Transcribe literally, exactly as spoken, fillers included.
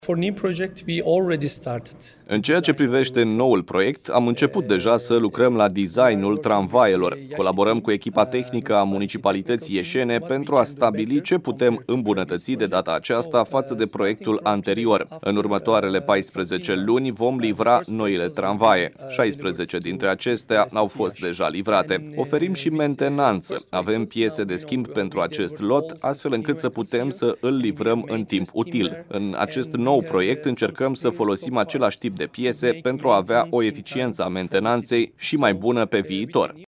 For new project, we already started. În ceea ce privește noul proiect, am început deja să lucrăm la designul tramvaielor. Colaborăm cu echipa tehnică a Municipalității Ieșene pentru a stabili ce putem îmbunătăți de data aceasta față de proiectul anterior. În următoarele paisprezece luni vom livra noile tramvaie. șaisprezece dintre acestea au fost deja livrate. Oferim și mentenanță. Avem piese de schimb pentru acest lot, astfel încât să putem să îl livrăm în timp util. În acest nou proiect încercăm să folosim același tip de piese pentru a avea o eficiență a mentenanței și mai bună pe viitor.